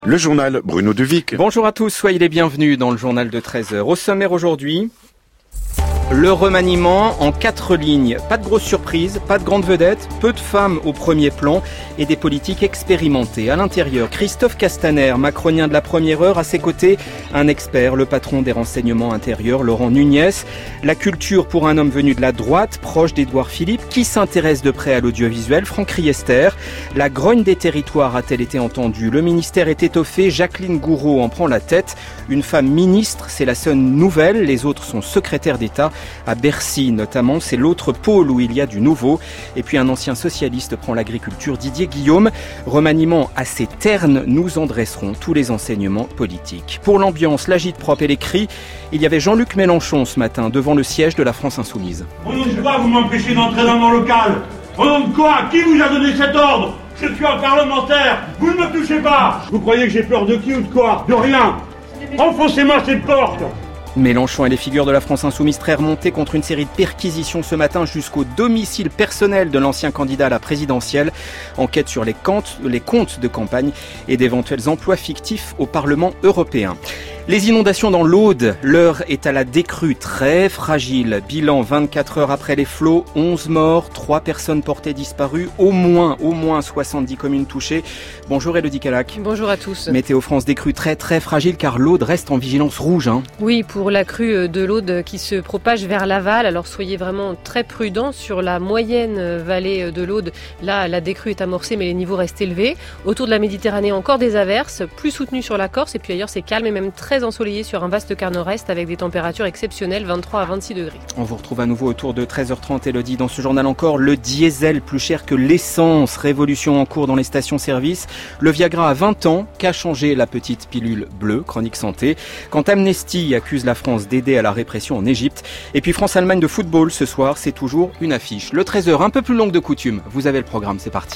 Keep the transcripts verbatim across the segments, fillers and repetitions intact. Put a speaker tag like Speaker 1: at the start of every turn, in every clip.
Speaker 1: Le journal Bruno Devic.
Speaker 2: Bonjour à tous, soyez les bienvenus dans le journal de treize heures. Au sommaire aujourd'hui, le remaniement en quatre lignes. Pas de grosse surprise, pas de grandes vedettes, peu de femmes au premier plan et des politiques expérimentées. À l'intérieur, Christophe Castaner, macronien de la première heure. À ses côtés, un expert, le patron des renseignements intérieurs, Laurent Nunez. La culture pour un homme venu de la droite, proche d'Édouard Philippe, qui s'intéresse de près à l'audiovisuel, Franck Riester. La grogne des territoires a-t-elle été entendue? Le ministère est étoffé, Jacqueline Gouraud en prend la tête. Une femme ministre, c'est la seule nouvelle, les autres sont secrétaires d'État. À Bercy notamment, c'est l'autre pôle où il y a du nouveau. Et puis un ancien socialiste prend l'agriculture, Didier Guillaume. Remaniement assez terne, nous en dresserons tous les enseignements politiques. Pour l'ambiance, l'agite-prop et les cris, il y avait Jean-Luc Mélenchon ce matin devant le siège de la France Insoumise.
Speaker 3: Au nom de quoi vous m'empêchez d'entrer dans mon local? Au nom de quoi? Qui vous a donné cet ordre? Je suis un parlementaire, vous ne me touchez pas. Vous croyez que j'ai peur de qui ou de quoi? De rien. Enfoncez-moi cette porte.
Speaker 2: Mélenchon et les figures de la France Insoumise très remontées contre une série de perquisitions ce matin jusqu'au domicile personnel de l'ancien candidat à la présidentielle. Enquête sur les comptes, les comptes de campagne et d'éventuels emplois fictifs au Parlement européen. Les inondations dans l'Aude, l'heure est à la décrue, très fragile. Bilan vingt-quatre heures après les flots, onze morts, trois personnes portées disparues, au moins, au moins soixante-dix communes touchées. Bonjour Élodie Calac.
Speaker 4: Bonjour à tous.
Speaker 2: Météo France, décrue très très fragile car l'Aude reste en vigilance rouge. Hein.
Speaker 4: Oui, pour la crue de l'Aude qui se propage vers l'aval, alors soyez vraiment très prudents sur la moyenne vallée de l'Aude. Là, la décrue est amorcée mais les niveaux restent élevés. Autour de la Méditerranée, encore des averses, plus soutenues sur la Corse et puis ailleurs c'est calme et même très très ensoleillé sur un vaste quart nord-est avec des températures exceptionnelles, vingt-trois à vingt-six degrés.
Speaker 2: On vous retrouve à nouveau autour de treize heures trente, Élodie. Dans ce journal encore, le diesel plus cher que l'essence. Révolution en cours dans les stations-service. Le Viagra a vingt ans, qu'a changé la petite pilule bleue, chronique santé. Quand Amnesty accuse la France d'aider à la répression en Égypte. Et puis France-Allemagne de football ce soir, c'est toujours une affiche. Le treize heures, un peu plus longue de coutume. Vous avez le programme, c'est parti.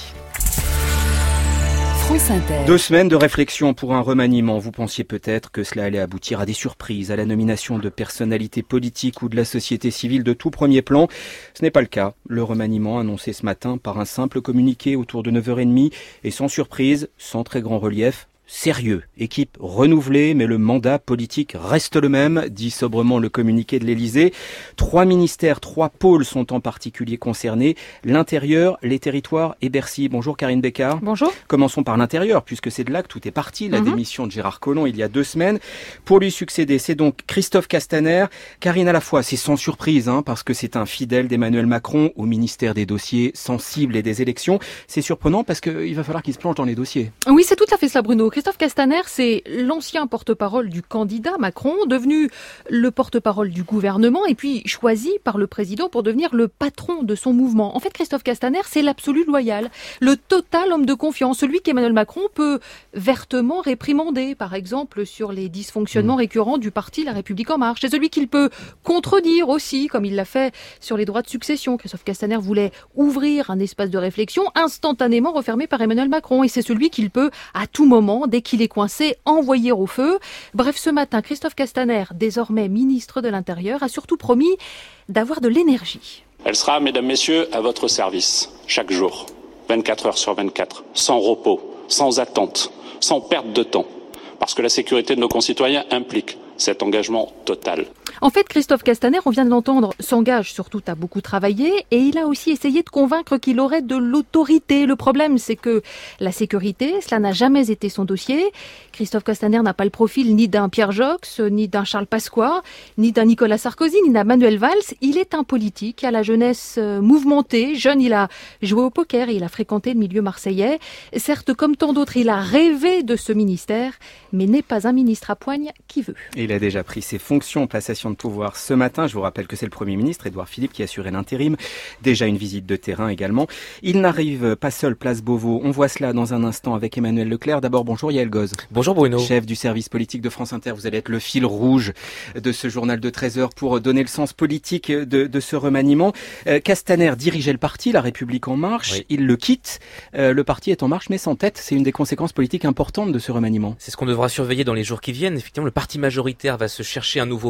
Speaker 2: Deux semaines de réflexion pour un remaniement. Vous pensiez peut-être que cela allait aboutir à des surprises, à la nomination de personnalités politiques ou de la société civile de tout premier plan. Ce n'est pas le cas. Le remaniement annoncé ce matin par un simple communiqué autour de neuf heures trente et sans surprise, sans très grand relief. Sérieux, équipe renouvelée, mais le mandat politique reste le même, dit sobrement le communiqué de l'Élysée. Trois ministères, trois pôles sont en particulier concernés, l'intérieur, les territoires et Bercy. Bonjour Karine Bécard.
Speaker 5: Bonjour.
Speaker 2: Commençons par l'intérieur, puisque c'est de là que tout est parti, la mm-hmm. démission de Gérard Collomb il y a deux semaines. Pour lui succéder, c'est donc Christophe Castaner. Karine, à la fois, c'est sans surprise, hein, parce que c'est un fidèle d'Emmanuel Macron au ministère des dossiers sensibles et des élections. C'est surprenant parce qu'il va falloir qu'il se plonge dans les dossiers.
Speaker 5: Oui, c'est tout à fait cela, Bruno. Christophe Castaner, c'est l'ancien porte-parole du candidat Macron, devenu le porte-parole du gouvernement et puis choisi par le président pour devenir le patron de son mouvement. En fait, Christophe Castaner, c'est l'absolu loyal, le total homme de confiance, celui qu'Emmanuel Macron peut vertement réprimander, par exemple, sur les dysfonctionnements mmh. récurrents du parti La République En Marche. C'est celui qu'il peut contredire aussi, comme il l'a fait sur les droits de succession. Christophe Castaner voulait ouvrir un espace de réflexion instantanément refermé par Emmanuel Macron et c'est celui qu'il peut, à tout moment, dès qu'il est coincé, envoyer au feu. Bref, ce matin, Christophe Castaner, désormais ministre de l'Intérieur, a surtout promis d'avoir de l'énergie.
Speaker 6: Elle sera, mesdames, messieurs, à votre service, chaque jour, vingt-quatre heures sur vingt-quatre, sans repos, sans attente, sans perte de temps, parce que la sécurité de nos concitoyens implique cet engagement total.
Speaker 5: En fait, Christophe Castaner, on vient de l'entendre, s'engage surtout à beaucoup travailler et il a aussi essayé de convaincre qu'il aurait de l'autorité. Le problème, c'est que la sécurité, cela n'a jamais été son dossier. Christophe Castaner n'a pas le profil ni d'un Pierre Joxe, ni d'un Charles Pasqua, ni d'un Nicolas Sarkozy, ni d'un Manuel Valls. Il est un politique à la jeunesse mouvementée. Jeune, il a joué au poker et il a fréquenté le milieu marseillais. Certes, comme tant d'autres, il a rêvé de ce ministère, mais n'est pas un ministre à poigne qui veut.
Speaker 2: Il a déjà pris ses fonctions, passation de pouvoir ce matin. Je vous rappelle que c'est le Premier ministre, Édouard Philippe, qui assurait l'intérim. Déjà une visite de terrain également. Il n'arrive pas seul, place Beauvau. On voit cela dans un instant avec Emmanuel Leclerc. D'abord, bonjour Yael Goz.
Speaker 7: Bonjour Bruno.
Speaker 2: Chef du service politique de France Inter. Vous allez être le fil rouge de ce journal de treize heures pour donner le sens politique de, de ce remaniement. Euh, Castaner dirigeait le parti, La République En Marche. Oui. Il le quitte. Euh, le parti est en marche, mais sans tête. C'est une des conséquences politiques importantes de ce remaniement.
Speaker 7: C'est ce qu'on devra surveiller dans les jours qui viennent. Effectivement, le parti majoritaire va se chercher un nouveau patron.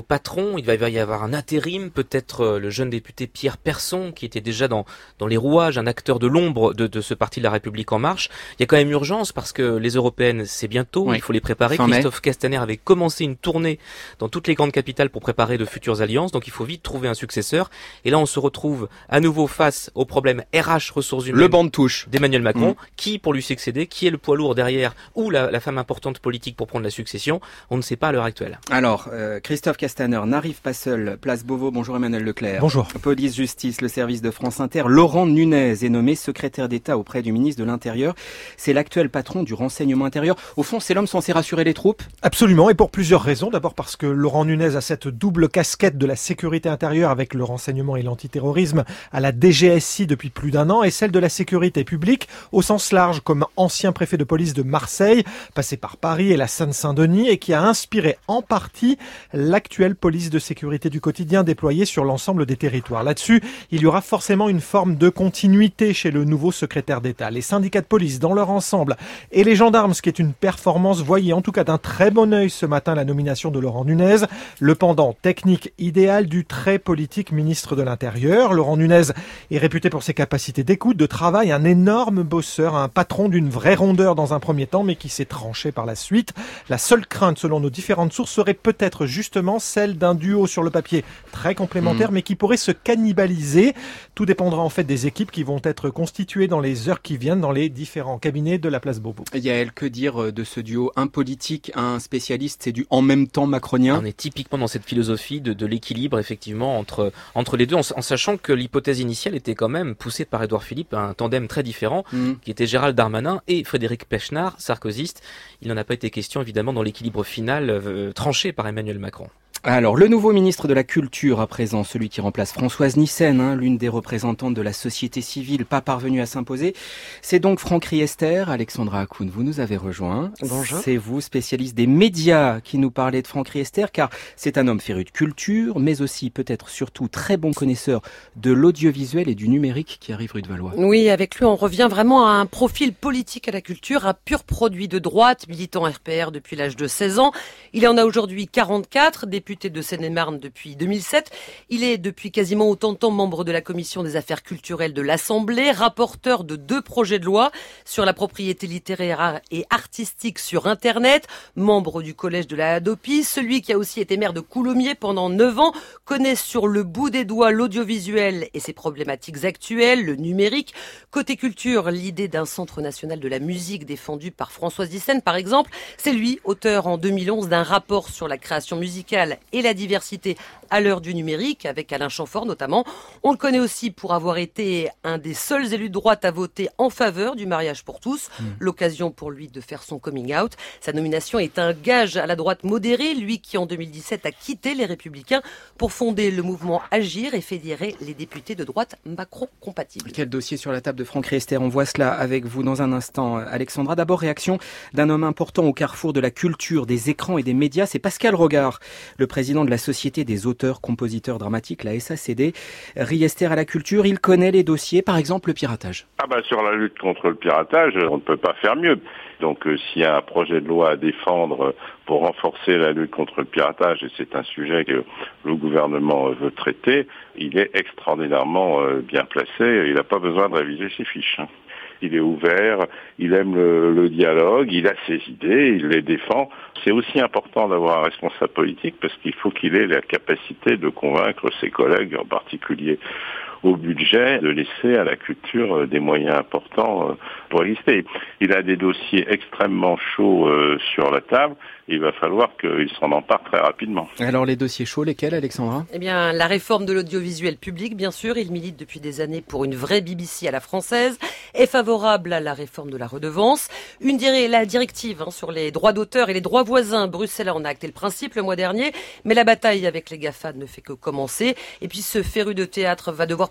Speaker 1: Macron. Il va y avoir un intérim, peut-être le jeune député Pierre Persson, qui était déjà dans, dans les rouages, un acteur de l'ombre de, de ce parti de la République En Marche. Il y a quand même urgence parce que les européennes, c'est bientôt, oui. Il faut les préparer. Fin Christophe mai. Castaner avait commencé une tournée dans toutes les grandes capitales pour préparer de futures alliances, donc il faut vite trouver un successeur. Et là, on se retrouve à nouveau face au problème R H, ressources humaines.
Speaker 2: Le banc de touche
Speaker 1: d'Emmanuel Macron. Mmh. Qui pour lui succéder? Qui est le poids lourd derrière? Ou la, la femme importante politique pour prendre la succession? On ne sait pas à l'heure actuelle.
Speaker 2: Alors, euh, Christophe Castaner n'arrive pas seul. Place Beauvau, bonjour Emmanuel Leclerc.
Speaker 7: Bonjour.
Speaker 2: Police, justice, le service de France Inter. Laurent Nunez est nommé secrétaire d'État auprès du ministre de l'Intérieur. C'est l'actuel patron du renseignement intérieur. Au fond, c'est l'homme censé rassurer les troupes?
Speaker 7: Absolument, et pour plusieurs raisons. D'abord parce que Laurent Nunez a cette double casquette de la sécurité intérieure avec le renseignement et l'antiterrorisme à la D G S I depuis plus d'un an, et celle de la sécurité publique au sens large, comme ancien préfet de police de Marseille, passé par Paris et la Seine-Saint-Denis, et qui a inspiré en partie l'actuelle police de sécurité du quotidien déployée sur l'ensemble des territoires. Là-dessus, il y aura forcément une forme de continuité chez le nouveau secrétaire d'État. Les syndicats de police dans leur ensemble et les gendarmes, ce qui est une performance, voyaient en tout cas d'un très bon œil ce matin la nomination de Laurent Nunez, le pendant technique idéal du très politique ministre de l'Intérieur. Laurent Nunez est réputé pour ses capacités d'écoute, de travail, un énorme bosseur, un patron d'une vraie rondeur dans un premier temps, mais qui s'est tranché par la suite. La seule crainte, selon nos différentes sources, serait peut-être justement celle d'un duo sur le papier très complémentaire, mmh. mais qui pourrait se cannibaliser. Tout dépendra en fait des équipes qui vont être constituées dans les heures qui viennent dans les différents cabinets de la place Beauvau.
Speaker 2: Yael, que dire de ce duo? Un politique, un spécialiste, c'est du en même temps macronien?
Speaker 1: On est typiquement dans cette philosophie de, de l'équilibre effectivement entre, entre les deux, en, en sachant que l'hypothèse initiale était quand même poussée par Édouard Philippe, un tandem très différent, mmh. qui était Gérald Darmanin et Frédéric Pechnard, sarkozyste. Il n'en a pas été question évidemment dans l'équilibre final euh, tranché par Emmanuel Macron.
Speaker 2: Alors, le nouveau ministre de la Culture à présent, celui qui remplace Françoise Nyssen, hein, l'une des représentantes de la société civile, pas parvenue à s'imposer, c'est donc Franck Riester. Alexandra Akoun, vous nous avez rejoint.
Speaker 8: Bonjour.
Speaker 2: C'est vous, spécialiste des médias, qui nous parlez de Franck Riester, car c'est un homme féru de culture, mais aussi peut-être surtout très bon connaisseur de l'audiovisuel et du numérique qui arrive rue de Valois.
Speaker 8: Oui, avec lui, on revient vraiment à un profil politique à la culture, un pur produit de droite, militant R P R depuis l'âge de seize ans. Il en a aujourd'hui quarante-quatre, député de Seine-et-Marne depuis deux mille sept. Il est depuis quasiment autant de temps membre de la commission des affaires culturelles de l'Assemblée, rapporteur de deux projets de loi sur la propriété littéraire et artistique sur Internet, membre du collège de la Hadopi. Celui qui a aussi été maire de Coulommiers pendant neuf ans connaît sur le bout des doigts l'audiovisuel et ses problématiques actuelles, le numérique. Côté culture, l'idée d'un centre national de la musique défendu par Françoise Nyssen, par exemple, c'est lui, auteur en deux mille onze d'un rapport sur la création musicale et la diversité à l'heure du numérique, avec Alain Chamfort notamment. On le connaît aussi pour avoir été un des seuls élus de droite à voter en faveur du mariage pour tous. Mmh. L'occasion pour lui de faire son coming out. Sa nomination est un gage à la droite modérée, lui qui en deux mille dix-sept a quitté les Républicains pour fonder le mouvement Agir et fédérer les députés de droite Macron-compatibles.
Speaker 2: Quel dossier sur la table de Franck Riester? On voit cela avec vous dans un instant. Alexandra, d'abord réaction d'un homme important au carrefour de la culture, des écrans et des médias, c'est Pascal Rogard, le président de la Société des auteurs, compositeurs dramatiques, la S A C D. Riester à la culture, il connaît les dossiers, par exemple le piratage.
Speaker 9: Ah bah sur la lutte contre le piratage, on ne peut pas faire mieux. Donc euh, s'il y a un projet de loi à défendre pour renforcer la lutte contre le piratage, et c'est un sujet que le gouvernement veut traiter, il est extraordinairement euh, bien placé, il n'a pas besoin de réviser ses fiches. Hein. Il est ouvert, il aime le, le dialogue, il a ses idées, il les défend. C'est aussi important d'avoir un responsable politique parce qu'il faut qu'il ait la capacité de convaincre ses collègues, en particulier au budget, de laisser à la culture des moyens importants pour exister. Il a des dossiers extrêmement chauds sur la table. Il va falloir qu'il s'en empare très rapidement.
Speaker 2: Alors les dossiers chauds, lesquels, Alexandra?
Speaker 8: Eh bien, la réforme de l'audiovisuel public, bien sûr. Il milite depuis des années pour une vraie B B C à la française. Est favorable à la réforme de la redevance. Une dirait la directive hein, sur les droits d'auteur et les droits voisins. Bruxelles en a acté le principe le mois dernier, mais la bataille avec les GAFA ne fait que commencer. Et puis ce féru de théâtre va devoir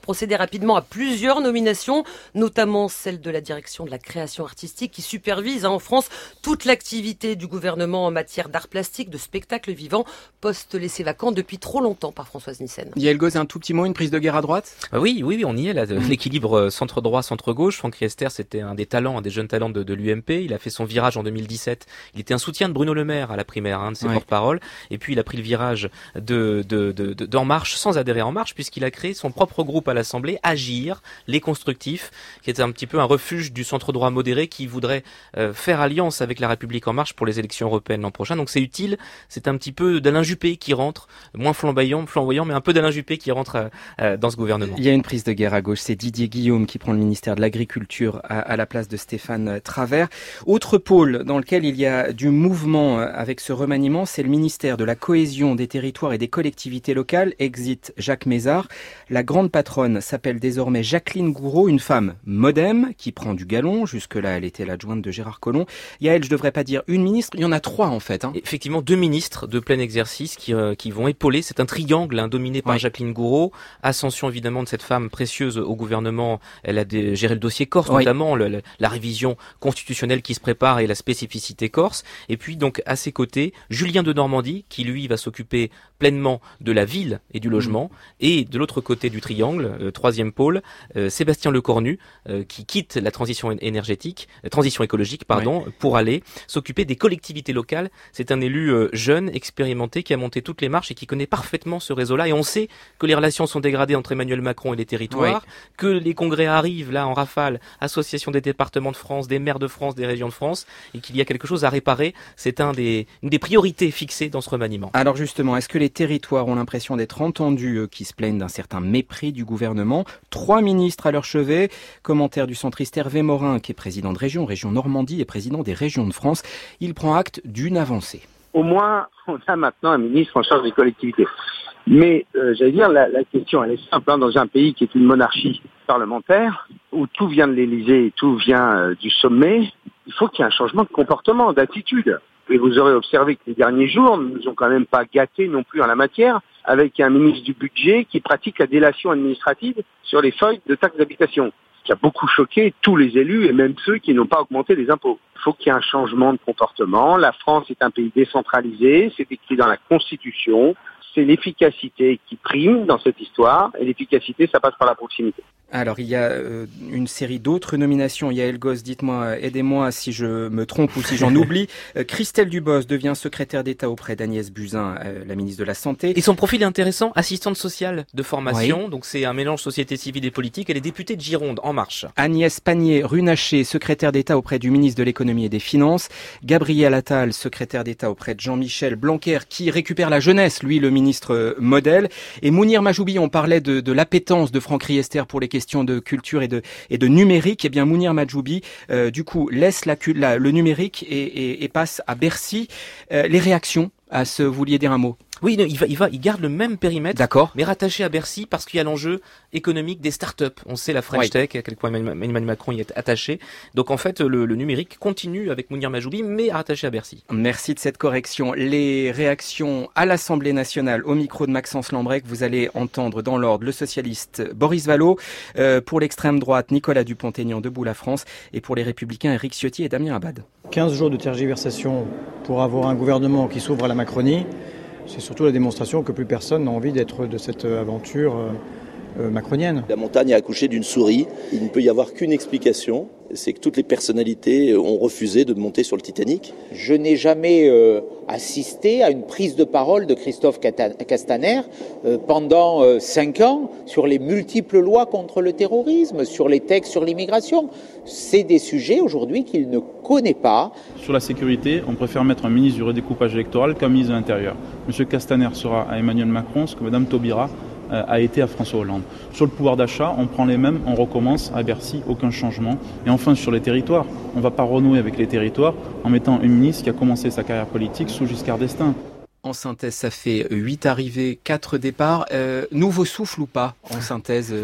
Speaker 8: procéder rapidement à plusieurs nominations, notamment celle de la direction de la création artistique qui supervise hein, en France toute l'activité du gouvernement en matière d'art plastique, de spectacle vivant, poste laissé vacant depuis trop longtemps par Françoise Nyssen.
Speaker 2: Yael Gauz, un tout petit mot, une prise de guerre à droite ?
Speaker 1: Ah oui, oui, oui, on y est là. Mmh. L'équilibre centre-droit, centre-gauche. Franck Riester, c'était un des talents, un des jeunes talents de, de l'U M P. Il a fait son virage en deux mille dix-sept. Il était un soutien de Bruno Le Maire à la primaire, hein, de ses ouais. porte-paroles. Et puis il a pris le virage de, de, de, de, d'En Marche sans adhérer à En Marche, puisqu'il a créé son propre groupe à l'Assemblée, Agir, les constructifs, qui est un petit peu un refuge du centre-droit modéré qui voudrait euh, faire alliance avec la République En Marche pour les élections européennes l'an prochain. Donc c'est utile. C'est un petit peu d'Alain Juppé qui rentre, moins flamboyant, flamboyant, mais un peu d'Alain Juppé qui rentre euh, dans ce gouvernement.
Speaker 2: Il y a une prise de guerre à gauche. C'est Didier Guillaume qui prend le ministère de l'Agriculture à, à la place de Stéphane Travert. Autre pôle dans lequel il y a du mouvement avec ce remaniement, c'est le ministère de la Cohésion des territoires et des collectivités locales. Exit Jacques Mézard. La grande patronne s'appelle désormais Jacqueline Gouraud, une femme modem qui prend du galon. Jusque-là, elle était l'adjointe de Gérard Collomb. Yael, je devrais pas dire une ministre, il y en a trois en fait. Hein.
Speaker 1: Effectivement, deux ministres de plein exercice qui, euh, qui vont épauler. C'est un triangle hein, dominé par ouais. Jacqueline Gouraud. Ascension évidemment de cette femme précieuse au gouvernement. Elle a des, géré le dossier Corse oui. notamment, le, le, la révision constitutionnelle qui se prépare et la spécificité corse. Et puis donc à ses côtés, Julien de Normandie qui lui va s'occuper pleinement de la ville et du logement. Mmh. Et de l'autre côté du triangle, euh, troisième pôle, euh, Sébastien Lecornu euh, qui quitte la transition énergétique, euh, transition écologique pardon, ouais. pour aller s'occuper des collectivités locales. C'est un élu euh, jeune, expérimenté, qui a monté toutes les marches et qui connaît parfaitement ce réseau-là. Et on sait que les relations sont dégradées entre Emmanuel Macron et les territoires, oui. que les congrès arrivent là en rafale, association des départements de France, des maires de France, des régions de France, et qu'il y a quelque chose à réparer. C'est un des, une des priorités fixées dans ce remaniement.
Speaker 2: Alors justement, est-ce que les territoires ont l'impression d'être entendus, eux, qui se plaignent d'un certain mépris du gouvernement ? Trois ministres à leur chevet. Commentaire du centriste Hervé Morin, qui est président de région, région Normandie et président des régions de France. Il prend acte d'une avancée.
Speaker 10: Au moins, on a maintenant un ministre en charge des collectivités. Mais, euh, j'allais dire, la, la question, elle est simple. Hein, dans un pays qui est une monarchie parlementaire, où tout vient de l'Élysée et tout vient euh, du sommet, il faut qu'il y ait un changement de comportement, d'attitude. Et vous aurez observé que les derniers jours ne nous ont quand même pas gâtés non plus en la matière, avec un ministre du budget qui pratique la délation administrative sur les feuilles de taxes d'habitation, qui a beaucoup choqué tous les élus et même ceux qui n'ont pas augmenté les impôts. Il faut qu'il y ait un changement de comportement. La France est un pays décentralisé, c'est écrit dans la Constitution. C'est l'efficacité qui prime dans cette histoire, et l'efficacité, ça passe par la proximité.
Speaker 2: Alors, il y a euh, une série d'autres nominations. Yael Gauz, dites-moi, aidez-moi si je me trompe ou si j'en oublie. Euh, Christelle Dubos devient secrétaire d'État auprès d'Agnès Buzyn, euh, la ministre de la Santé.
Speaker 1: Et son profil est intéressant, assistante sociale de formation. Oui. Donc, c'est un mélange société civile et politique. Elle est députée de Gironde, En Marche.
Speaker 2: Agnès Pannier-Runacher, secrétaire d'État auprès du ministre de l'Économie et des Finances. Gabriel Attal, secrétaire d'État auprès de Jean-Michel Blanquer, qui récupère la jeunesse, lui, le ministre modèle. Et Mounir Majoubi, on parlait de, de l'appétence de Franck Riester pour les questions de culture et de, et de numérique. Eh bien, Mounir Majoubi, euh, du coup, laisse la, la, le numérique et, et, et passe à Bercy. Euh, les réactions à ce, vous vouliez dire un mot ?
Speaker 1: Oui, il va, il va, il garde le même périmètre,
Speaker 2: d'accord,
Speaker 1: mais rattaché à Bercy parce qu'il y a l'enjeu économique des startups. On sait la French oui. Tech, à quel point Emmanuel Macron y est attaché. Donc en fait, le, le numérique continue avec Mounir Majoubi, mais rattaché à Bercy.
Speaker 2: Merci de cette correction. Les réactions à l'Assemblée nationale, au micro de Maxence Lambrec, vous allez entendre dans l'ordre le socialiste Boris Vallaud, euh, pour l'extrême droite Nicolas Dupont-Aignan, Debout la France, et pour les républicains Éric Ciotti et Damien Abad.
Speaker 11: quinze jours de tergiversation pour avoir un gouvernement qui s'ouvre à la Macronie. C'est surtout la démonstration que plus personne n'a envie d'être de cette aventure euh, macronienne.
Speaker 12: La montagne a accouché d'une souris. Il ne peut y avoir qu'une explication, c'est que toutes les personnalités ont refusé de monter sur le Titanic.
Speaker 13: Je n'ai jamais euh, assisté à une prise de parole de Christophe Castaner euh, pendant euh, cinq ans sur les multiples lois contre le terrorisme, sur les textes sur l'immigration. C'est des sujets aujourd'hui qu'il ne connaît pas.
Speaker 14: Sur la sécurité, on préfère mettre un ministre du redécoupage électoral qu'un ministre de l'Intérieur. Monsieur Castaner sera à Emmanuel Macron ce que Madame Taubira euh, a été à François Hollande. Sur le pouvoir d'achat, on prend les mêmes, on recommence à Bercy, aucun changement. Et enfin, sur les territoires, on ne va pas renouer avec les territoires en mettant une ministre qui a commencé sa carrière politique sous Giscard d'Estaing.
Speaker 2: En synthèse, ça fait huit arrivées, quatre départs. Euh, nouveau souffle ou pas, en synthèse euh,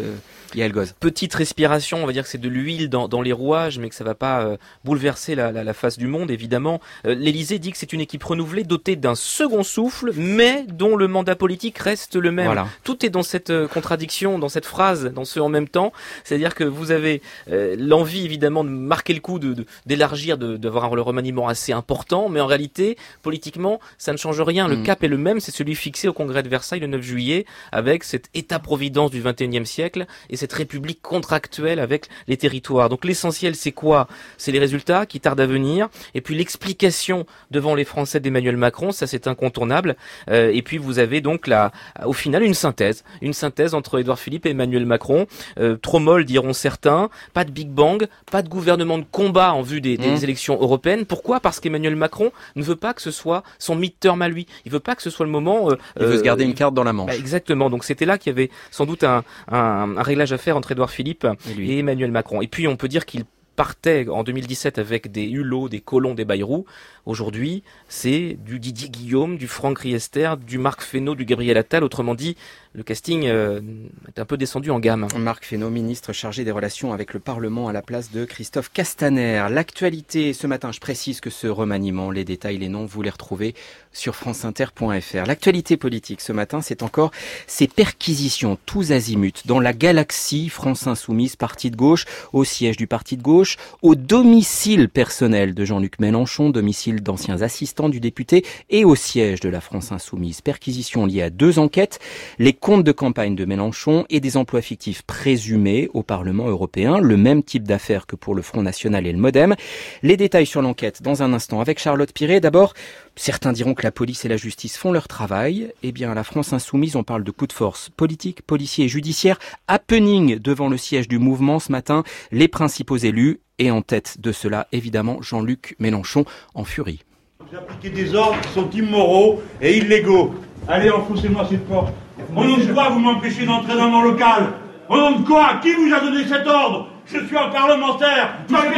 Speaker 2: Yael Goz.
Speaker 1: Petite respiration, on va dire que c'est de l'huile dans, dans les rouages, mais que ça va pas euh, bouleverser la, la, la face du monde, évidemment. Euh, L'Élysée dit que c'est une équipe renouvelée, dotée d'un second souffle, mais dont le mandat politique reste le même. Voilà. Tout est dans cette euh, contradiction, dans cette phrase, dans ce en même temps. C'est-à-dire que vous avez euh, l'envie, évidemment, de marquer le coup, de, de, d'élargir, de, d'avoir le remaniement assez important, mais en réalité, politiquement, ça ne change rien. Le mmh. cap est le même, c'est celui fixé au Congrès de Versailles le neuf juillet, avec cet État-providence du vingt et unième siècle et cette république contractuelle avec les territoires. Donc l'essentiel, c'est quoi? C'est les résultats qui tardent à venir, et puis l'explication devant les Français d'Emmanuel Macron, ça c'est incontournable. Euh, et puis vous avez donc là, au final, une synthèse, une synthèse entre Édouard Philippe et Emmanuel Macron. Euh, trop molle, diront certains. Pas de Big Bang, pas de gouvernement de combat en vue des, des mmh. élections européennes. Pourquoi? Parce qu'Emmanuel Macron ne veut pas que ce soit son mid-term à lui. Il veut pas que ce soit le moment. Euh,
Speaker 2: il veut euh, se garder une carte dans la manche.
Speaker 1: Bah exactement. Donc c'était là qu'il y avait sans doute un, un, un réglage à faire entre Édouard Philippe et, et Emmanuel Macron. Et puis on peut dire qu'il partait en deux mille dix-sept avec des Hulot, des Collomb, des Bayrou. Aujourd'hui, c'est du Didier Guillaume, du Franck Riester, du Marc Fesneau, du Gabriel Attal. Autrement dit, le casting euh, est un peu descendu en gamme.
Speaker 2: Marc Fesneau, ministre chargé des relations avec le Parlement à la place de Christophe Castaner. L'actualité ce matin, je précise que ce remaniement, les détails, les noms, vous les retrouvez sur franceinter point f r. L'actualité politique ce matin, c'est encore ces perquisitions tous azimuts dans la galaxie France Insoumise, parti de gauche, au siège du parti de gauche, au domicile personnel de Jean-Luc Mélenchon, domicile d'anciens assistants du député, et au siège de la France Insoumise. Perquisitions liées à deux enquêtes, les comptes de campagne de Mélenchon et des emplois fictifs présumés au Parlement européen, le même type d'affaires que pour le Front National et le Modem. Les détails sur l'enquête dans un instant avec Charlotte Piré. D'abord, certains diront que la police et la justice font leur travail. Eh bien, à la France Insoumise, on parle de coups de force politique, policiers et judiciaires. Happening devant le siège du mouvement ce matin, les principaux élus. Et en tête de cela, évidemment, Jean-Luc Mélenchon en furie.
Speaker 3: Vous appliquez des ordres qui sont immoraux et illégaux. Allez, enfoncez-moi cette porte. Au nom de quoi vous m'empêchez d'entrer dans mon local? Au nom de quoi? Qui vous a donné cet ordre? Je suis un parlementaire.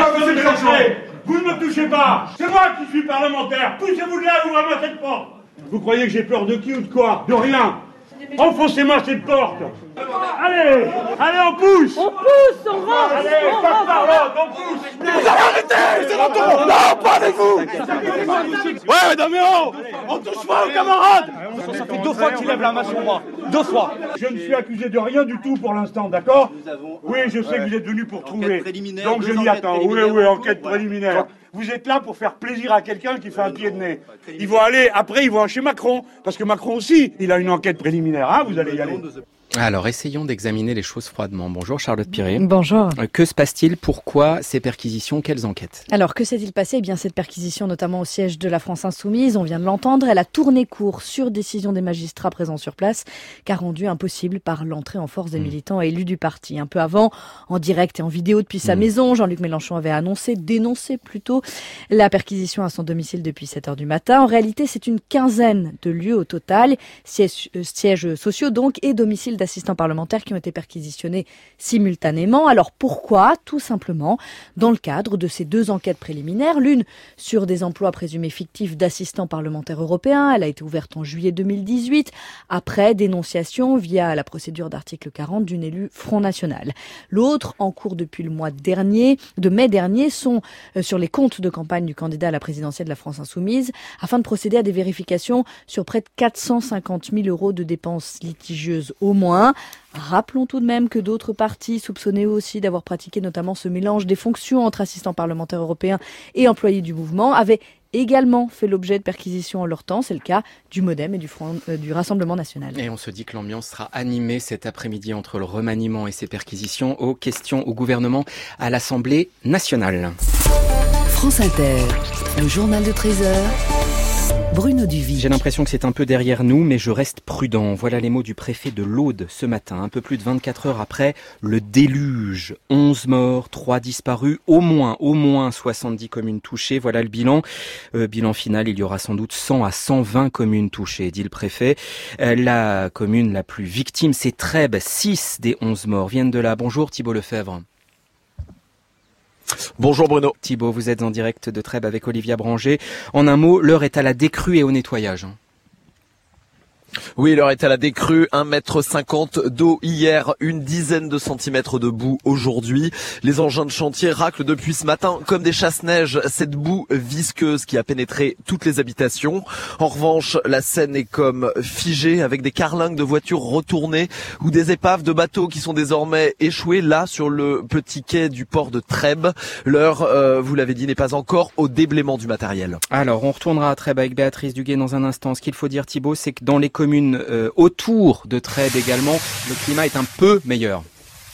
Speaker 3: Vous ne me touchez pas. C'est moi qui suis parlementaire. Poussez-vous de là, ouvrez-moi cette porte. Vous croyez que j'ai peur de qui ou de quoi? De rien. Enfoncez-moi cette porte. Allez, allez, on pousse.
Speaker 15: On pousse, on rentre.
Speaker 3: Allez, pas par l'autre, on pousse.
Speaker 15: Vous avez arrêté, c'est l'autre. Non, pas avec vous. Ouais, non mais oh, on touche pas aux camarades.
Speaker 3: Ça fait deux fois qu'il lève la main sur moi. Deux fois. Je ne suis accusé de rien du tout pour l'instant, d'accord? Oui, je sais que vous êtes venus pour trouver. Donc je m'y attends. Oui, oui, enquête préliminaire. Vous êtes là pour faire plaisir à quelqu'un qui fait un pied de nez. Ils vont aller, après ils vont chez Macron, parce que Macron aussi, il a une enquête préliminaire, hein, vous allez y aller.
Speaker 2: Alors, essayons d'examiner les choses froidement. Bonjour Charlotte Piré.
Speaker 16: Bonjour.
Speaker 2: Que se passe-t-il? Pourquoi ces perquisitions? Quelles enquêtes?
Speaker 16: Alors, que s'est-il passé? Eh bien, cette perquisition, notamment au siège de la France Insoumise, on vient de l'entendre, elle a tourné court sur décision des magistrats présents sur place, car rendu impossible par l'entrée en force des mmh. militants et élus du parti. Un peu avant, en direct et en vidéo depuis sa mmh. maison, Jean-Luc Mélenchon avait annoncé, dénoncé plutôt, la perquisition à son domicile depuis sept heures du matin. En réalité, c'est une quinzaine de lieux au total, sièges, euh, sièges sociaux donc, et domiciles d'assistants parlementaires qui ont été perquisitionnés simultanément. Alors pourquoi? Tout simplement dans le cadre de ces deux enquêtes préliminaires, l'une sur des emplois présumés fictifs d'assistants parlementaires européens, elle a été ouverte en juillet deux mille dix-huit, après dénonciation via la procédure d'article quarante d'une élue Front National. L'autre, en cours depuis le mois dernier, de mai dernier, sont sur les comptes de campagne du candidat à la présidentielle de la France Insoumise, afin de procéder à des vérifications sur près de quatre cent cinquante mille euros de dépenses litigieuses au moins. Rappelons tout de même que d'autres partis soupçonnés aussi d'avoir pratiqué notamment ce mélange des fonctions entre assistants parlementaires européens et employés du mouvement avaient également fait l'objet de perquisitions en leur temps. C'est le cas du Modem et du, Front, euh, du Rassemblement National.
Speaker 2: Et on se dit que l'ambiance sera animée cet après-midi entre le remaniement et ces perquisitions aux questions au gouvernement à l'Assemblée nationale.
Speaker 17: France Inter, le journal de treize heures. Bruno Duvis.
Speaker 2: J'ai l'impression que c'est un peu derrière nous, mais je reste prudent. Voilà les mots du préfet de l'Aude ce matin, un peu plus de vingt-quatre heures après le déluge. onze morts, trois disparus, au moins, au moins soixante-dix communes touchées. Voilà le bilan. Euh, bilan final, il y aura sans doute cent à cent vingt communes touchées, dit le préfet. Euh, la commune la plus victime, c'est Trèbes. six des onze morts viennent de là. Bonjour Thibault Lefebvre.
Speaker 18: Bonjour Bruno.
Speaker 2: Thibault, vous êtes en direct de Trèbes avec Olivia Branger. En un mot, l'heure est à la décrue et au nettoyage.
Speaker 18: Oui, l'heure est à la décrue, un mètre cinquante d'eau hier, une dizaine de centimètres de boue aujourd'hui. Les engins de chantier raclent depuis ce matin comme des chasse-neige, cette boue visqueuse qui a pénétré toutes les habitations. En revanche, la Seine est comme figée avec des carlingues de voitures retournées ou des épaves de bateaux qui sont désormais échouées là sur le petit quai du port de Trèbes. L'heure, euh, vous l'avez dit, n'est pas encore au déblaiement du matériel.
Speaker 2: Alors, on retournera à Trèbes avec Béatrice Duguay dans un instant. Ce qu'il faut dire, Thibaut, c'est que dans les communes euh, autour de Trèbes également, le climat est un peu meilleur.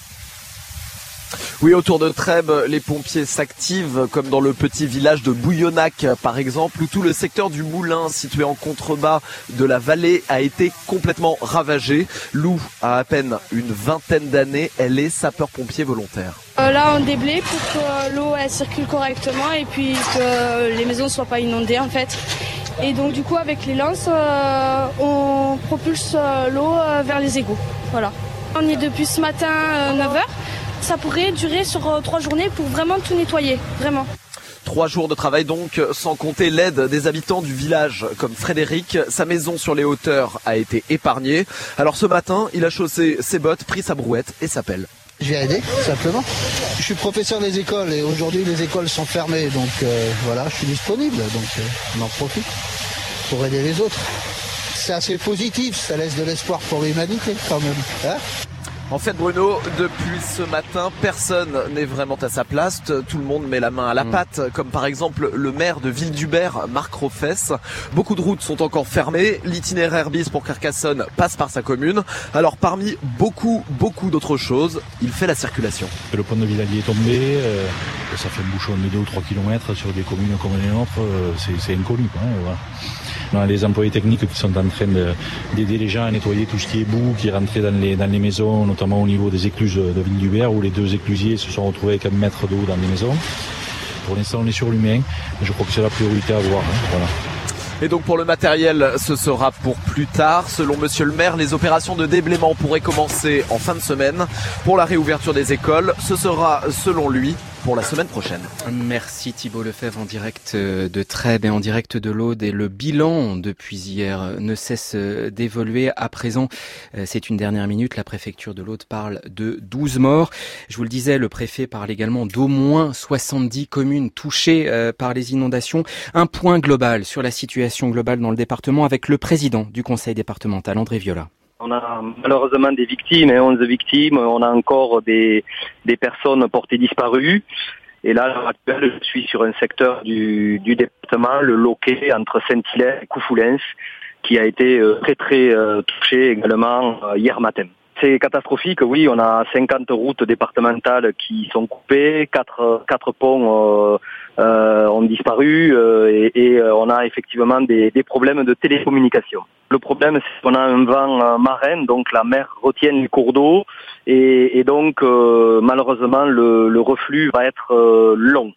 Speaker 18: Oui, autour de Trèbes, les pompiers s'activent, comme dans le petit village de Bouillonnac, par exemple, où tout le secteur du Moulin, situé en contrebas de la vallée, a été complètement ravagé. Lou a à peine une vingtaine d'années, elle est sapeur-pompier volontaire.
Speaker 19: Euh, là, on déblaye pour que l'eau elle circule correctement et puis que les maisons ne soient pas inondées, en fait. Et donc, du coup, avec les lances, euh, on propulse euh, l'eau euh, vers les égouts. Voilà. On y est depuis ce matin, euh, neuf heures. Ça pourrait durer sur euh, trois journées pour vraiment tout nettoyer, vraiment.
Speaker 18: Trois jours de travail donc, sans compter l'aide des habitants du village, comme Frédéric. Sa maison sur les hauteurs a été épargnée. Alors ce matin, il a chaussé ses bottes, pris sa brouette et sa pelle.
Speaker 20: Je viens aider, simplement. Je suis professeur des écoles et aujourd'hui les écoles sont fermées, donc euh, voilà, je suis disponible, donc euh, on en profite pour aider les autres. C'est assez positif, ça laisse de l'espoir pour l'humanité quand même. Hein ?
Speaker 18: En fait, Bruno, depuis ce matin, personne n'est vraiment à sa place. Tout le monde met la main à la pâte, comme par exemple le maire de Ville-du-Ber, Marc Roffès. Beaucoup de routes sont encore fermées. L'itinéraire bis pour Carcassonne passe par sa commune. Alors, parmi beaucoup, beaucoup d'autres choses, il fait la circulation.
Speaker 21: Le pont de Villalier est tombé. Euh, ça fait un bouchon de deux ou trois kilomètres sur des communes comme les nôtres. Euh, c'est, c'est inconnu, quoi. Hein, voilà. On a les employés techniques qui sont en train de, d'aider les gens à nettoyer tout ce qui est boue, qui est rentré dans les, dans les maisons, notamment au niveau des écluses de Ville-du-Ber, où les deux éclusiers se sont retrouvés avec un mètre d'eau dans les maisons. Pour l'instant, on est sur l'humain. Je crois que c'est la priorité à avoir. Hein, voilà.
Speaker 18: Et donc pour le matériel, ce sera pour plus tard. Selon monsieur le maire, les opérations de déblaiement pourraient commencer en fin de semaine. Pour la réouverture des écoles, ce sera, selon lui, pour la semaine prochaine.
Speaker 2: Merci Thibaut Lefebvre en direct de Trèbes et en direct de l'Aude. Et le bilan depuis hier ne cesse d'évoluer. À présent, c'est une dernière minute. La préfecture de l'Aude parle de douze morts. Je vous le disais, le préfet parle également d'au moins soixante-dix communes touchées par les inondations. Un point global sur la situation globale dans le département avec le président du conseil départemental, André Viola.
Speaker 22: On a malheureusement des victimes, onze victimes. On a encore des, des personnes portées disparues. Et là, à l'heure actuelle, je suis sur un secteur du, du département, le Loquet, entre Saint-Hilaire et Coufoulens, qui a été très très touché également hier matin. C'est catastrophique, oui, on a cinquante routes départementales qui sont coupées, quatre, quatre ponts euh, euh, ont disparu euh, et, et on a effectivement des, des problèmes de télécommunication. Le problème, c'est qu'on a un vent marin, donc la mer retient les cours d'eau et, et donc euh, malheureusement le, le reflux va être euh, long.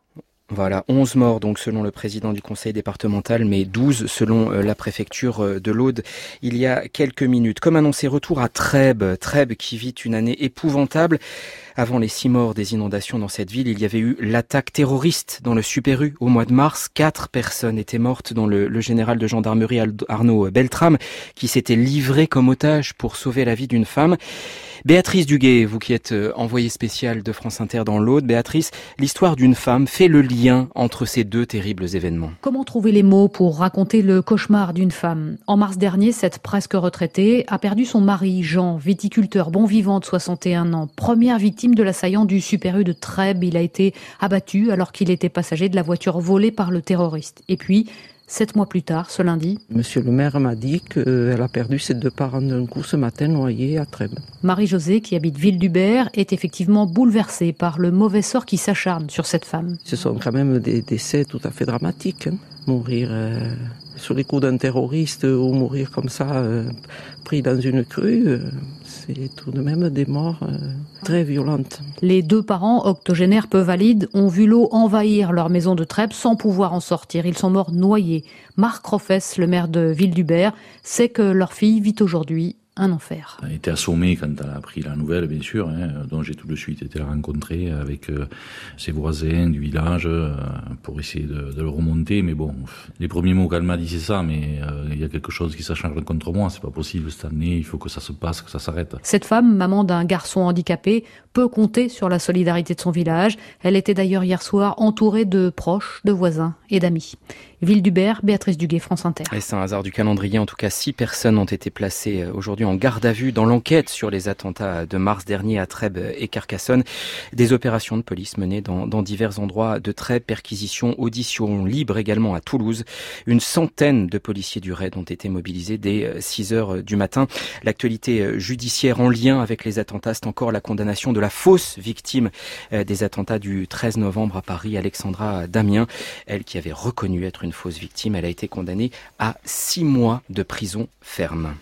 Speaker 2: Voilà, onze morts donc selon le président du conseil départemental, mais douze selon la préfecture de l'Aude il y a quelques minutes. Comme annoncé, retour à Trèbes, Trèbes qui vit une année épouvantable. Avant les six morts des inondations dans cette ville, il y avait eu l'attaque terroriste dans le Super U au mois de mars. Quatre personnes étaient mortes, dont le, le général de gendarmerie Arnaud Beltrame, qui s'était livré comme otage pour sauver la vie d'une femme. Béatrice Duguay, vous qui êtes envoyée spéciale de France Inter dans l'Aude, Béatrice, l'histoire d'une femme fait le lien entre ces deux terribles événements.
Speaker 23: Comment trouver les mots pour raconter le cauchemar d'une femme ? En mars dernier, cette presque retraitée a perdu son mari, Jean, viticulteur bon vivant de soixante et un ans, première victime de l'assaillant du Super U de Trèbes. Il a été abattu alors qu'il était passager de la voiture volée par le terroriste. Et puis, sept mois plus tard, ce lundi,
Speaker 24: Monsieur le maire m'a dit qu'elle a perdu ses deux parents d'un coup ce matin noyés à Trèbes.
Speaker 23: Marie-Josée, qui habite Ville-du-Ber, est effectivement bouleversée par le mauvais sort qui s'acharne sur cette femme.
Speaker 24: Ce sont quand même des décès tout à fait dramatiques. Hein. Mourir euh, sur les coups d'un terroriste ou mourir comme ça, euh, pris dans une crue, euh, c'est tout de même des morts euh, très violentes.
Speaker 23: Les deux parents, octogénaires peu valides, ont vu l'eau envahir leur maison de Trèbes sans pouvoir en sortir. Ils sont morts noyés. Marc Roffès, le maire de Ville-du-Ber, sait que leur fille vit aujourd'hui un enfer.
Speaker 21: Elle a été assommée quand elle a appris la nouvelle, bien sûr, hein, dont j'ai tout de suite été la rencontrer avec euh, ses voisins du village euh, pour essayer de, de le remonter. Mais bon, les premiers mots qu'elle m'a dit, c'est ça, mais euh, il y a quelque chose qui s'acharne contre moi, c'est pas possible cette année, il faut que ça se passe, que ça s'arrête.
Speaker 23: Cette femme, maman d'un garçon handicapé, peut compter sur la solidarité de son village. Elle était d'ailleurs hier soir entourée de proches, de voisins et d'amis. Ville-du-Ber, Béatrice Duguay, France Inter.
Speaker 2: Et c'est un hasard du calendrier. En tout cas, six personnes ont été placées aujourd'hui en garde à vue dans l'enquête sur les attentats de mars dernier à Trèbes et Carcassonne. Des opérations de police menées dans, dans divers endroits de Trèbes, perquisitions, auditions libres également à Toulouse. Une centaine de policiers du raid ont été mobilisés dès six heures du matin. L'actualité judiciaire en lien avec les attentats, c'est encore la condamnation de la fausse victime des attentats du treize novembre à Paris, Alexandra Damien. Elle qui avait reconnu être une fausse victime, elle a été condamnée à six mois de prison ferme.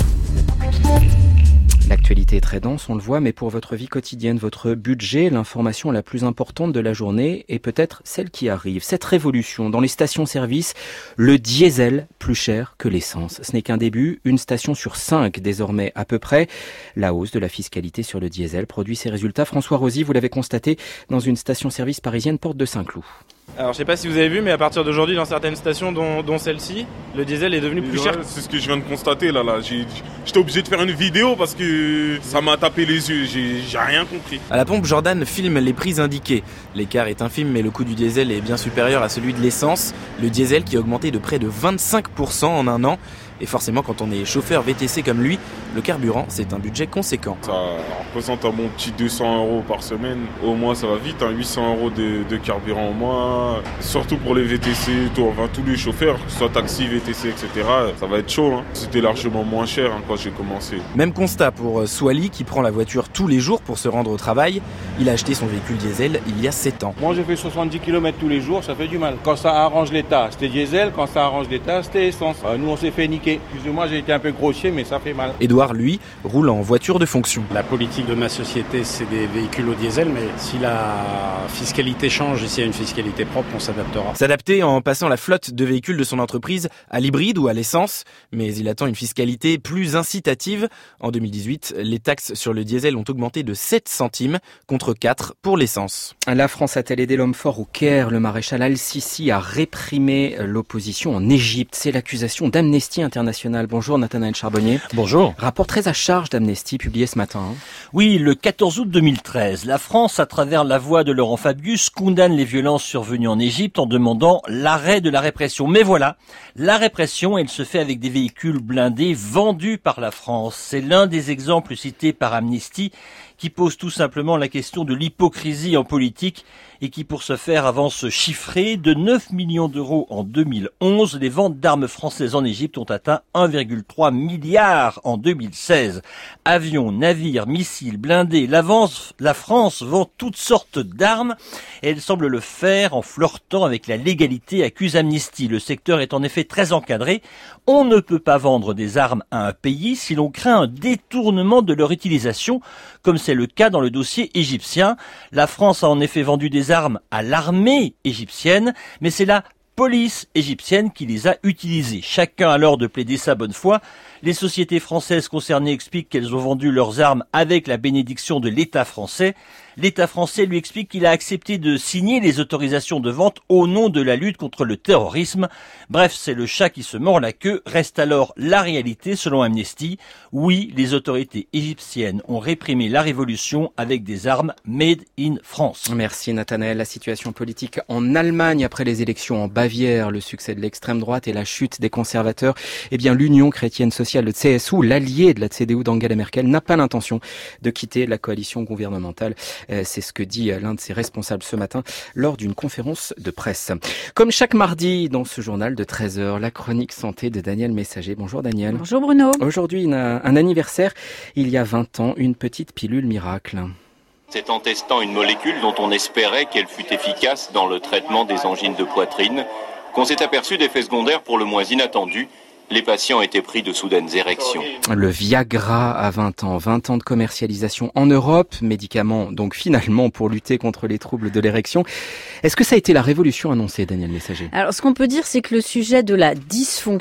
Speaker 2: L'actualité est très dense, on le voit, mais pour votre vie quotidienne, votre budget, l'information la plus importante de la journée est peut-être celle qui arrive. Cette révolution dans les stations-service, le diesel plus cher que l'essence. Ce n'est qu'un début, une station sur cinq désormais à peu près. La hausse de la fiscalité sur le diesel produit ses résultats. François Rosy, vous l'avez constaté dans une station-service parisienne Porte de Saint-Cloud.
Speaker 4: Alors je sais pas si vous avez vu, mais à partir d'aujourd'hui, dans certaines stations, dont, dont celle-ci, le diesel est devenu plus
Speaker 5: ouais,
Speaker 4: cher.
Speaker 5: C'est ce que je viens de constater là. là. J'ai, j'étais obligé de faire une vidéo parce que ça m'a tapé les yeux. J'ai, j'ai rien compris.
Speaker 4: À la pompe, Jordan filme les prix indiqués. L'écart est infime, mais le coût du diesel est bien supérieur à celui de l'essence. Le diesel qui a augmenté de près de vingt-cinq pour cent en un an. Et forcément, quand on est chauffeur V T C comme lui, le carburant, c'est un budget conséquent.
Speaker 5: Ça représente un bon petit deux cents euros par semaine. Au mois, ça va vite, hein, huit cents euros de, de carburant au mois. Surtout pour les V T C, tout, enfin, tous les chauffeurs, que ce soit taxi, V T C, et cetera. Ça va être chaud. Hein. C'était largement moins cher hein, quand j'ai commencé.
Speaker 4: Même constat pour Swali, qui prend la voiture tous les jours pour se rendre au travail. Il a acheté son véhicule diesel il y a sept ans.
Speaker 6: Moi, j'ai fait soixante-dix kilomètres tous les jours, ça fait du mal. Quand ça arrange l'État, c'était diesel. Quand ça arrange l'État, c'était essence. Euh, nous, on s'est fait niquer. Excusez-moi, j'ai été un peu grossier, mais ça fait mal.
Speaker 4: Édouard, lui, roule en voiture de fonction.
Speaker 7: La politique de ma société, c'est des véhicules au diesel, mais si la fiscalité change et s'il y a une fiscalité propre, on s'adaptera.
Speaker 4: S'adapter en passant la flotte de véhicules de son entreprise à l'hybride ou à l'essence, mais il attend une fiscalité plus incitative. En deux mille dix-huit, les taxes sur le diesel ont augmenté de sept centimes contre quatre pour l'essence.
Speaker 2: La France a-t-elle aidé l'homme fort au Caire? Le maréchal Al-Sisi a réprimé l'opposition en Égypte. C'est l'accusation d'Amnesty International. Bonjour Nathanaël Charbonnier.
Speaker 25: Bonjour.
Speaker 2: Rapport très à charge d'Amnesty publié ce matin. Hein.
Speaker 25: Oui, le quatorze août deux mille treize, la France, à travers la voix de Laurent Fabius, condamne les violences survenues en Égypte en demandant l'arrêt de la répression. Mais voilà, la répression, elle se fait avec des véhicules blindés vendus par la France. C'est l'un des exemples cités par Amnesty qui pose tout simplement la question de l'hypocrisie en politique et qui, pour ce faire, avance chiffré de neuf millions d'euros en deux mille onze. Les ventes d'armes françaises en Égypte ont atteint un virgule trois milliard en deux mille seize. Avions, navires, missiles, blindés, l'avance, la France vend toutes sortes d'armes et elle semble le faire en flirtant avec la légalité, accuse Amnesty. Le secteur est en effet très encadré. On ne peut pas vendre des armes à un pays si l'on craint un détournement de leur utilisation, comme c'est le cas dans le dossier égyptien. La France a en effet vendu des armes à l'armée égyptienne, mais c'est la police égyptienne qui les a utilisées. Chacun a alors de plaider sa bonne foi. Les sociétés françaises concernées expliquent qu'elles ont vendu leurs armes avec la bénédiction de l'État français. L'État français lui explique qu'il a accepté de signer les autorisations de vente au nom de la lutte contre le terrorisme. Bref, c'est le chat qui se mord la queue. Reste alors la réalité selon Amnesty. Oui, les autorités égyptiennes ont réprimé la révolution avec des armes made in France.
Speaker 2: Merci Nathanaël. La situation politique en Allemagne après les élections en Bavière, le succès de l'extrême droite et la chute des conservateurs. Eh bien, l'Union chrétienne sociale, le C S U, l'allié de la C D U d'Angela Merkel, n'a pas l'intention de quitter la coalition gouvernementale. C'est ce que dit l'un de ses responsables ce matin lors d'une conférence de presse. Comme chaque mardi dans ce journal de treize heures, la chronique santé de Daniel Messager. Bonjour Daniel.
Speaker 26: Bonjour Bruno.
Speaker 2: Aujourd'hui, un anniversaire. Il y a vingt ans, une petite pilule miracle.
Speaker 27: C'est en testant une molécule dont on espérait qu'elle fût efficace dans le traitement des angines de poitrine qu'on s'est aperçu d'effets secondaires pour le moins inattendus. Les patients étaient pris de soudaines érections.
Speaker 2: Le Viagra à vingt ans, vingt ans de commercialisation en Europe, médicament donc finalement pour lutter contre les troubles de l'érection. Est-ce que ça a été la révolution annoncée, Daniel Messager ?
Speaker 26: Alors ce qu'on peut dire, c'est que le sujet de la dysfonction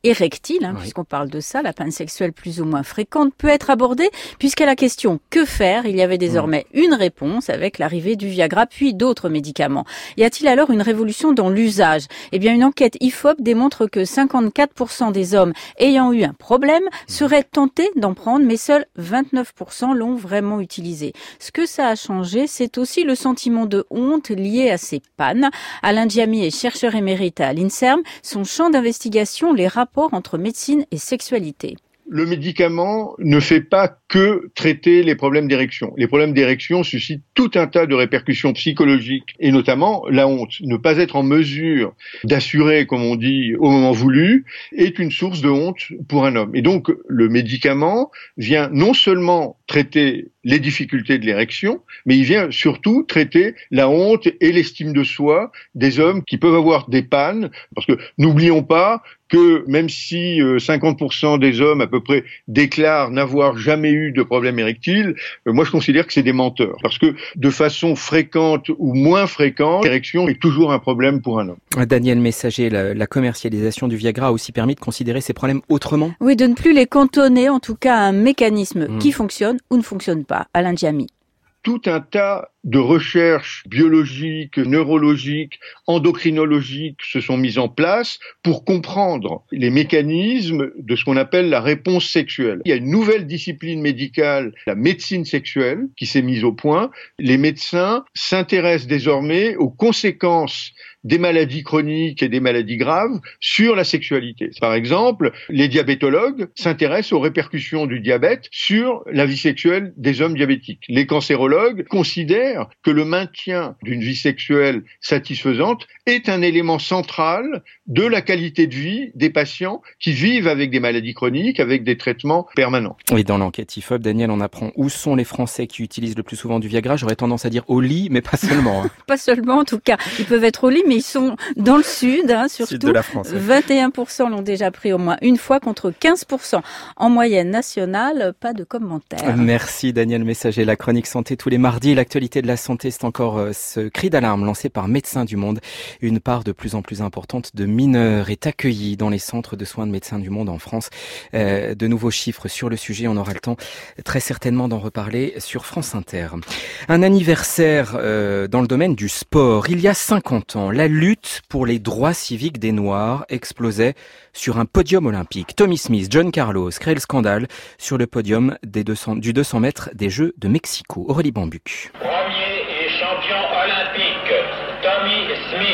Speaker 8: érectile, hein, oui. puisqu'on parle de ça, la panne sexuelle plus ou moins fréquente, peut être abordée, puisqu'à la question « que faire ?», il y avait désormais mmh. une réponse avec l'arrivée du Viagra, puis d'autres médicaments. Y a-t-il alors une révolution dans l'usage ? Eh bien, une enquête I F O P démontre que cinquante-quatre pour cent des hommes ayant eu un problème seraient tentés d'en prendre, mais seuls vingt-neuf pour cent l'ont vraiment utilisé. Ce que ça a changé, c'est aussi le sentiment de honte lié à ces pannes. Alain Djami est chercheur émérite à l'INSERM. Son champ d'investigation, les rapports entre médecine et sexualité.
Speaker 9: Le médicament ne fait pas que traiter les problèmes d'érection. Les problèmes d'érection suscitent tout un tas de répercussions psychologiques, et notamment la honte. Ne pas être en mesure d'assurer, comme on dit, au moment voulu, est une source de honte pour un homme. Et donc, le médicament vient non seulement traiter les difficultés de l'érection, mais il vient surtout traiter la honte et l'estime de soi des hommes qui peuvent avoir des pannes, parce que n'oublions pas que même si cinquante pour cent des hommes à peu près déclarent n'avoir jamais eu de problème érectile, moi je considère que c'est des menteurs, parce que de façon fréquente ou moins fréquente, l'érection est toujours un problème pour un homme.
Speaker 2: Daniel Messager, la, la commercialisation du Viagra a aussi permis de considérer ces problèmes autrement ?
Speaker 8: Oui, de ne plus les cantonner en tout cas à un mécanisme mmh. qui fonctionne ou ne fonctionne pas. Alain Djami.
Speaker 9: Tout un tas de recherches biologiques, neurologiques, endocrinologiques se sont mises en place pour comprendre les mécanismes de ce qu'on appelle la réponse sexuelle. Il y a une nouvelle discipline médicale, la médecine sexuelle, qui s'est mise au point. Les médecins s'intéressent désormais aux conséquences des maladies chroniques et des maladies graves sur la sexualité. Par exemple, les diabétologues s'intéressent aux répercussions du diabète sur la vie sexuelle des hommes diabétiques. Les cancérologues considèrent que le maintien d'une vie sexuelle satisfaisante est un élément central de la qualité de vie des patients qui vivent avec des maladies chroniques, avec des traitements permanents.
Speaker 2: Oui, dans l'enquête I F O P, Daniel, on apprend où sont les Français qui utilisent le plus souvent du Viagra. J'aurais tendance à dire au lit, mais pas seulement. Hein.
Speaker 8: Pas seulement, en tout cas. Ils peuvent être au lit, mais ils sont dans le sud, hein, surtout.
Speaker 2: Sud de la France, ouais.
Speaker 8: vingt et un pour cent l'ont déjà pris au moins une fois, contre quinze pour cent en moyenne nationale. Pas de commentaires.
Speaker 2: Merci Daniel Messager. La chronique santé tous les mardis. L'actualité de la santé, c'est encore euh, ce cri d'alarme lancé par Médecins du Monde. Une part de plus en plus importante de mineurs est accueillie dans les centres de soins de Médecins du Monde en France. Euh, de nouveaux chiffres sur le sujet. On aura le temps très certainement d'en reparler sur France Inter. Un anniversaire euh, dans le domaine du sport. Il y a cinquante ans, la lutte pour les droits civiques des Noirs explosait sur un podium olympique. Tommy Smith, John Carlos créent le scandale sur le podium des deux cents, du deux cents mètres des Jeux de Mexico. Aurélie Bambuc.
Speaker 10: Premier et champion olympique, Tommy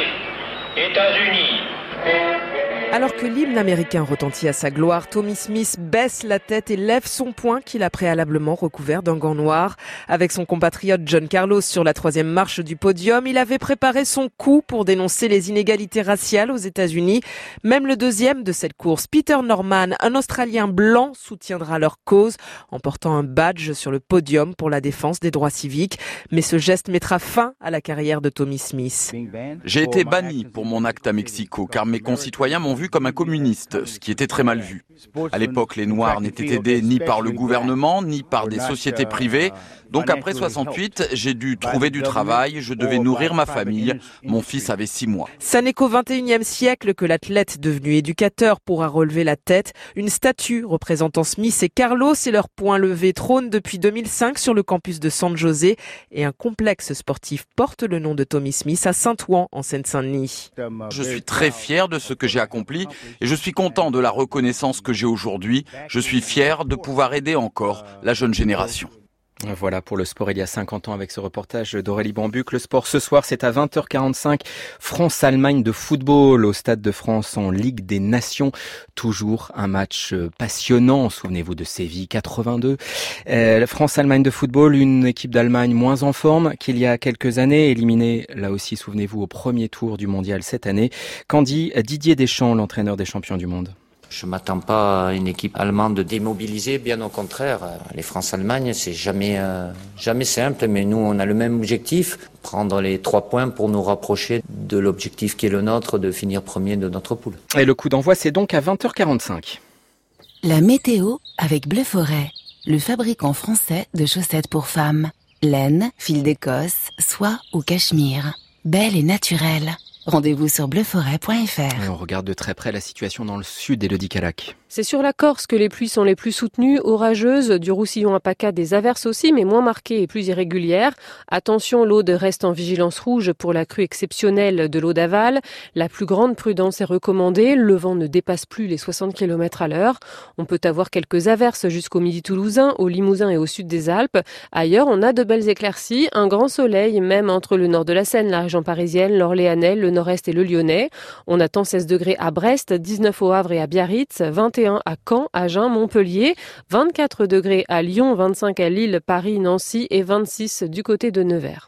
Speaker 10: Smith, États-Unis.
Speaker 11: Alors que l'hymne américain retentit à sa gloire, Tommy Smith baisse la tête et lève son poing qu'il a préalablement recouvert d'un gant noir. Avec son compatriote John Carlos sur la troisième marche du podium, il avait préparé son coup pour dénoncer les inégalités raciales aux États-Unis. Même le deuxième de cette course, Peter Norman, un Australien blanc, soutiendra leur cause en portant un badge sur le podium pour la défense des droits civiques. Mais ce geste mettra fin à la carrière de Tommy Smith.
Speaker 12: J'ai été banni pour mon acte à Mexico car mes concitoyens m'ont vu comme un communiste, ce qui était très mal vu. À l'époque, les Noirs n'étaient aidés ni par le gouvernement, ni par des sociétés privées. Donc après soixante-huit, j'ai dû trouver du travail, je devais nourrir ma famille. Mon fils avait six mois.
Speaker 11: Ça n'est qu'au vingt et unième siècle que l'athlète devenu éducateur pourra relever la tête. Une statue représentant Smith et Carlos et leur poing levé trône depuis deux mille cinq sur le campus de San José. Et un complexe sportif porte le nom de Tommy Smith à Saint-Ouen en Seine-Saint-Denis.
Speaker 12: Je suis très fier de ce que j'ai accompli et je suis content de la reconnaissance que j'ai aujourd'hui. Je suis fier de pouvoir aider encore la jeune génération.
Speaker 2: Voilà pour le sport il y a cinquante ans avec ce reportage d'Aurélie Bambuc. Le sport ce soir, c'est à vingt heures quarante-cinq. France-Allemagne de football au Stade de France en Ligue des Nations. Toujours un match passionnant. Souvenez-vous de Séville quatre-vingt-deux. Euh, France-Allemagne de football, une équipe d'Allemagne moins en forme qu'il y a quelques années, éliminée là aussi, souvenez-vous, au premier tour du mondial cette année. Qu'en dit Didier Deschamps, l'entraîneur des champions du monde?
Speaker 13: Je m'attends pas à une équipe allemande démobilisée, bien au contraire. Les France-Allemagne, c'est jamais, euh, jamais simple, mais nous, on a le même objectif, prendre les trois points pour nous rapprocher de l'objectif qui est le nôtre, de finir premier de notre poule.
Speaker 2: Et le coup d'envoi, c'est donc à vingt heures quarante-cinq.
Speaker 17: La météo avec Bleu Forêt, le fabricant français de chaussettes pour femmes. Laine, fil d'Écosse, soie ou cachemire. Belle et naturelle.
Speaker 1: Rendez-vous sur bleu forêt point f r.
Speaker 2: Et on regarde de très près la situation dans le sud, Élodie Calac.
Speaker 3: C'est sur la Corse que les pluies sont les plus soutenues, orageuses, du Roussillon à PACA, des averses aussi, mais moins marquées et plus irrégulières. Attention, l'Aude reste en vigilance rouge pour la crue exceptionnelle de l'eau d'aval. La plus grande prudence est recommandée. Le vent ne dépasse plus les soixante kilomètres à l'heure. On peut avoir quelques averses jusqu'au midi toulousain, au Limousin et au sud des Alpes. Ailleurs, on a de belles éclaircies, un grand soleil, même entre le nord de la Seine, la région parisienne, l'Orléanais, le nord-est et le Lyonnais. On attend seize degrés à Brest, dix-neuf au Havre et à Biarritz, vingt et un à Caen, Agen, Montpellier, vingt-quatre degrés à Lyon, vingt-cinq à Lille, Paris, Nancy et vingt-six du côté de Nevers.